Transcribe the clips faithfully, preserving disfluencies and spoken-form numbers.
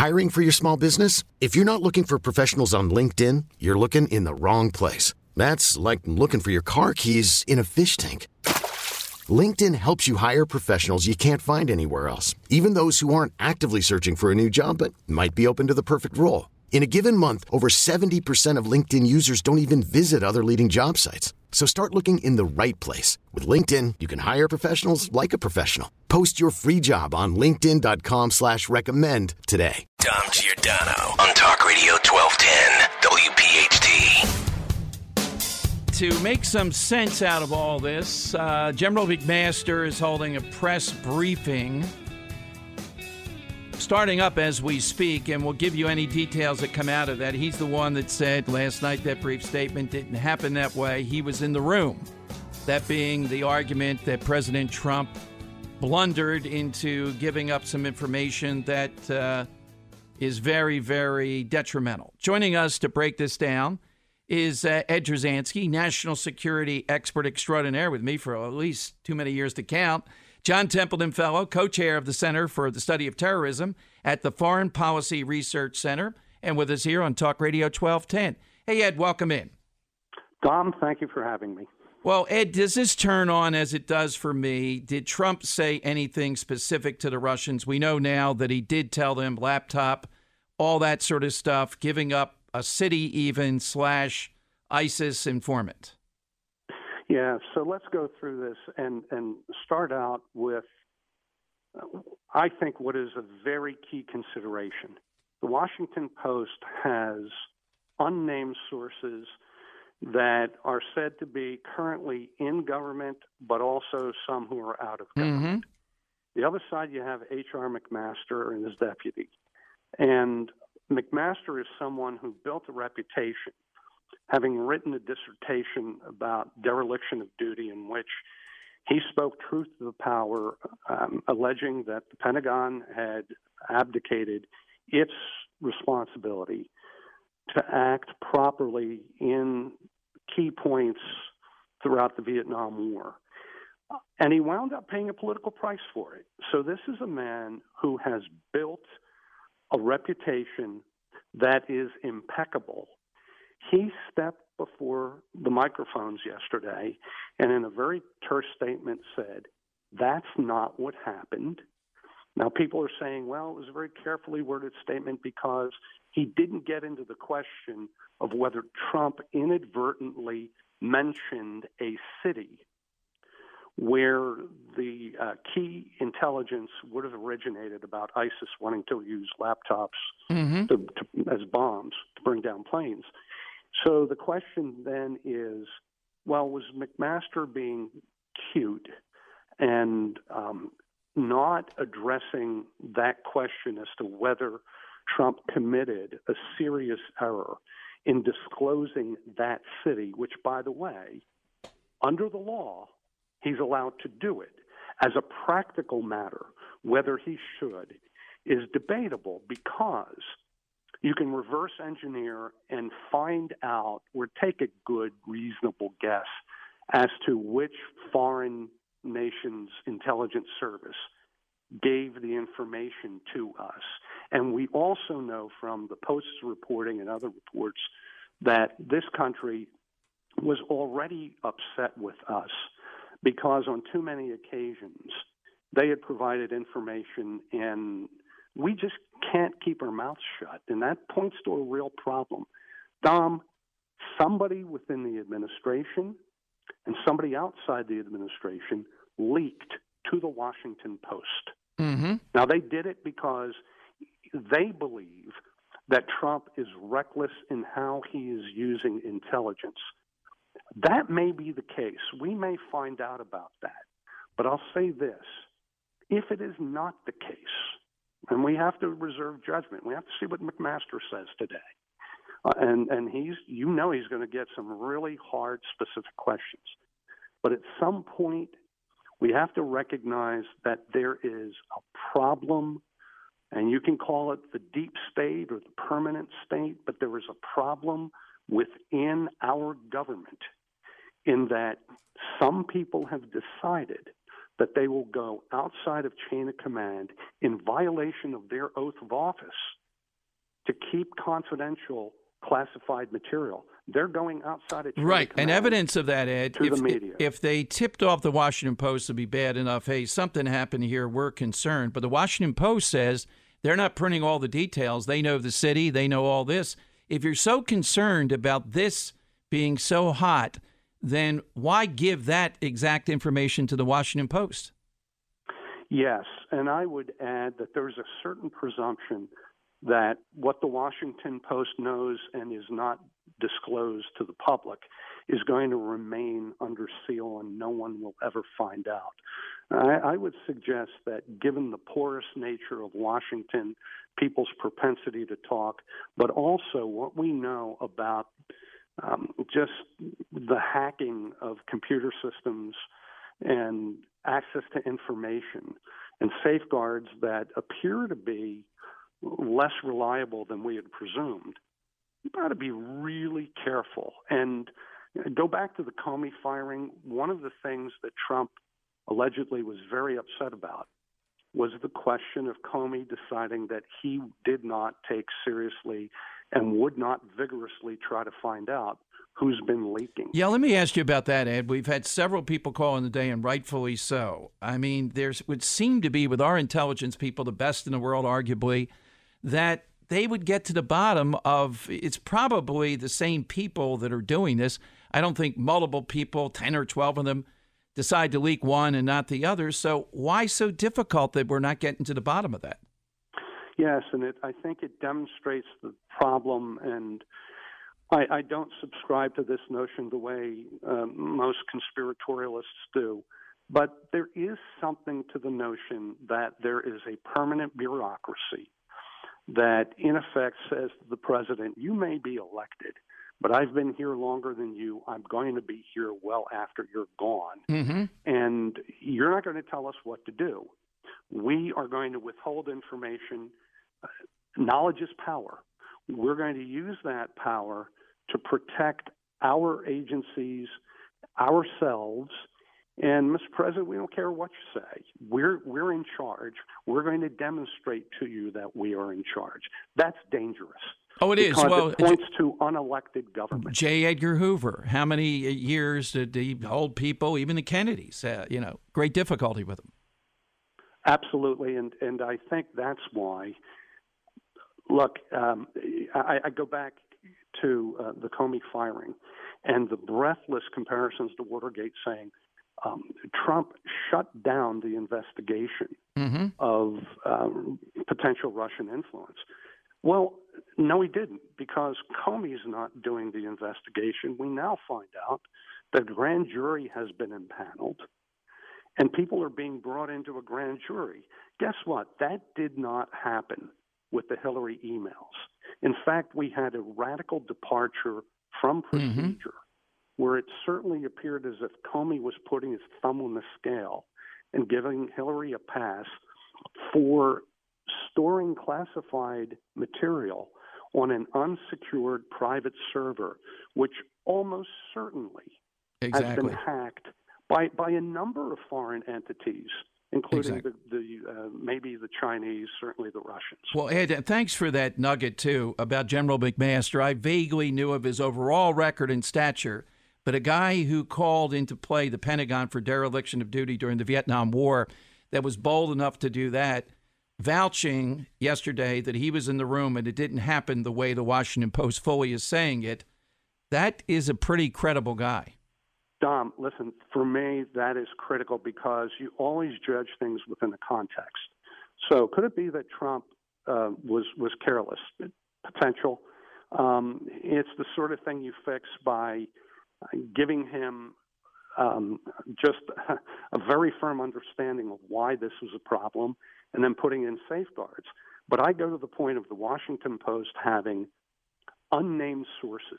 Hiring for your small business? If you're not looking for professionals on LinkedIn, you're looking in the wrong place. That's like looking for your car keys in a fish tank. LinkedIn helps you hire professionals you can't find anywhere else, even those who aren't actively searching for a new job but might be open to the perfect role. In a given month, over seventy percent of LinkedIn users don't even visit other leading job sites. So start looking in the right place. With LinkedIn, you can hire professionals like a professional. Post your free job on linkedin.com slash recommend today. Dom Giordano on Talk Radio twelve ten W P H T. To make some sense out of all this, uh, General McMaster is holding a press briefing starting up as we speak, and we'll give you any details that come out of that. He's the one that said last night that brief statement didn't happen that way. He was in the room. That being the argument that President Trump blundered into giving up some information that uh, is very, very detrimental. Joining us to break this down is uh, Ed Drzansky, national security expert extraordinaire with me for at least too many years to count. John Templeton Fellow, co-chair of the Center for the Study of Terrorism at the Foreign Policy Research Center, and with us here on Talk Radio twelve ten. Hey, Ed, welcome in. Dom, thank you for having me. Well, Ed, does this turn on as it does for me? Did Trump say anything specific to the Russians? We know now that he did tell them laptop, all that sort of stuff, giving up a city even slash ISIS informant. Yeah, so let's go through this and, and start out with, uh, I think, what is a very key consideration. The Washington Post has unnamed sources that are said to be currently in government, but also some who are out of government. Mm-hmm. The other side, you have H R McMaster and his deputy. And McMaster is someone who built a reputation, having written a dissertation about dereliction of duty in which he spoke truth to the power, um, alleging that the Pentagon had abdicated its responsibility to act properly in key points throughout the Vietnam War. And he wound up paying a political price for it. So this is a man who has built a reputation that is impeccable. He stepped before the microphones yesterday and in a very terse statement said, that's not what happened. Now, people are saying, well, it was a very carefully worded statement because he didn't get into the question of whether Trump inadvertently mentioned a city where the uh, key intelligence would have originated about ISIS wanting to use laptops mm-hmm. to, to, as bombs to bring down planes. So the question then is, well, was McMaster being cute and um, not addressing that question as to whether Trump committed a serious error in disclosing that city, which, by the way, under the law, he's allowed to do it. As a practical matter, whether he should is debatable because you can reverse engineer and find out or take a good, reasonable guess as to which foreign nation's intelligence service gave the information to us. And we also know from the Post's reporting and other reports that this country was already upset with us because on too many occasions they had provided information and we just can't keep our mouths shut. And that points to a real problem. Dom, somebody within the administration and somebody outside the administration leaked to the Washington Post. Mm-hmm. Now, they did it because they believe that Trump is reckless in how he is using intelligence. That may be the case. We may find out about that. But I'll say this. If it is not the case, and we have to reserve judgment, we have to see what McMaster says today. Uh, and, and he's, you know he's going to get some really hard, specific questions. But at some point, we have to recognize that there is a problem, and you can call it the deep state or the permanent state, but there is a problem within our government in that some people have decided that they will go outside of chain of command in violation of their oath of office to keep confidential classified material. They're going outside of chain right, command and evidence of that, Ed. to if, the media. If they tipped off the Washington Post to be bad enough, hey, something happened here, we're concerned. But the Washington Post says they're not printing all the details. They know the city. They know all this. If you're so concerned about this being so hot, then why give that exact information to the Washington Post? Yes, and I would add that there's a certain presumption that what the Washington Post knows and is not disclosed to the public is going to remain under seal and no one will ever find out. I, I would suggest that given the porous nature of Washington, people's propensity to talk, but also what we know about um, just the hacking of computer systems and access to information and safeguards that appear to be less reliable than we had presumed, you've got to be really careful. And go back to the Comey firing. One of the things that Trump allegedly was very upset about was the question of Comey deciding that he did not take seriously and would not vigorously try to find out who's been leaking. Yeah, let me ask you about that, Ed. We've had several people call in the day, and rightfully so. I mean, there's would seem to be, with our intelligence people, the best in the world, arguably, that they would get to the bottom of, it's probably the same people that are doing this. I don't think multiple people, ten or twelve of them, decide to leak one and not the other. So why so difficult that we're not getting to the bottom of that? Yes, and it, I think it demonstrates the problem, and I, I don't subscribe to this notion the way um, most conspiratorialists do. But there is something to the notion that there is a permanent bureaucracy that, in effect, says to the president, you may be elected, but I've been here longer than you. I'm going to be here well after you're gone. Mm-hmm. And you're not going to tell us what to do. We are going to withhold information. Uh, knowledge is power. We're going to use that power to protect our agencies, ourselves. And, Mister President, we don't care what you say. We're we're in charge. We're going to demonstrate to you that we are in charge. That's dangerous. Oh, it is. Because Well, it points to unelected government. J. Edgar Hoover, how many years did he hold people, even the Kennedys, uh, you know, great difficulty with them? Absolutely, and, and I think that's why, look, um, I, I go back to uh, the Comey firing and the breathless comparisons to Watergate saying, Um, Trump shut down the investigation mm-hmm. of um, potential Russian influence. Well, no, he didn't, because Comey's not doing the investigation. We now find out that the grand jury has been impaneled, and people are being brought into a grand jury. Guess what? That did not happen with the Hillary emails. In fact, we had a radical departure from procedure. Mm-hmm. where it certainly appeared as if Comey was putting his thumb on the scale and giving Hillary a pass for storing classified material on an unsecured private server, which almost certainly exactly. has been hacked by, by a number of foreign entities, including exactly. the, the uh, maybe the Chinese, certainly the Russians. Well, Ed, thanks for that nugget, too, about General McMaster. I vaguely knew of his overall record and stature, but a guy who called into play the Pentagon for dereliction of duty during the Vietnam War, that was bold enough to do that, vouching yesterday that he was in the room and it didn't happen the way the Washington Post fully is saying it, that is a pretty credible guy. Dom, listen, for me, that is critical because you always judge things within the context. So could it be that Trump uh, was, was careless? Potential. Um, it's the sort of thing you fix by giving him um, just a very firm understanding of why this was a problem and then putting in safeguards. But I go to the point of the Washington Post having unnamed sources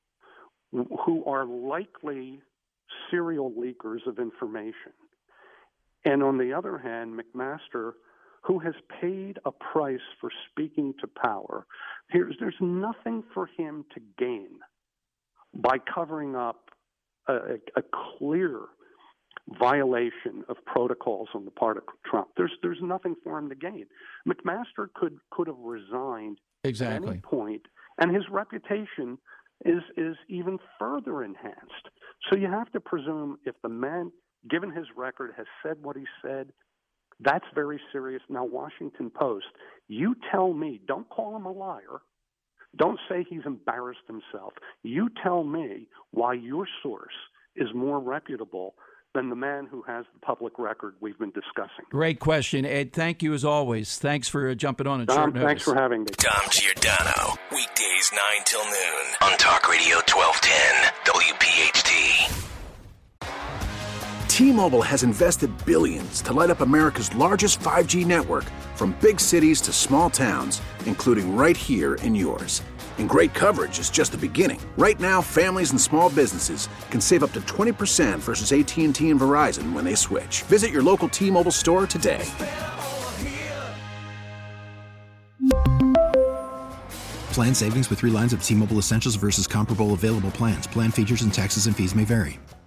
who are likely serial leakers of information. And on the other hand, McMaster, who has paid a price for speaking to power, here's, there's nothing for him to gain by covering up a, a clear violation of protocols on the part of Trump. There's there's nothing for him to gain. McMaster could could have resigned exactly. at any point, and his reputation is is even further enhanced. So you have to presume if the man, given his record, has said what he said, that's very serious. Now, Washington Post, you tell me, don't call him a liar. Don't say he's embarrassed himself. You tell me why your source is more reputable than the man who has the public record we've been discussing. Great question, Ed. Thank you as always. Thanks for jumping on at Dom, short notice. thanks for having me. Dom Giordano, weekdays nine till noon on Talk Radio twelve ten W P H T. T-Mobile has invested billions to light up America's largest five G network, from big cities to small towns, including right here in yours. And great coverage is just the beginning. Right now, families and small businesses can save up to twenty percent versus A T and T and Verizon when they switch. Visit your local T-Mobile store today. Plan savings with three lines of T-Mobile Essentials versus comparable available plans. Plan features and taxes and fees may vary.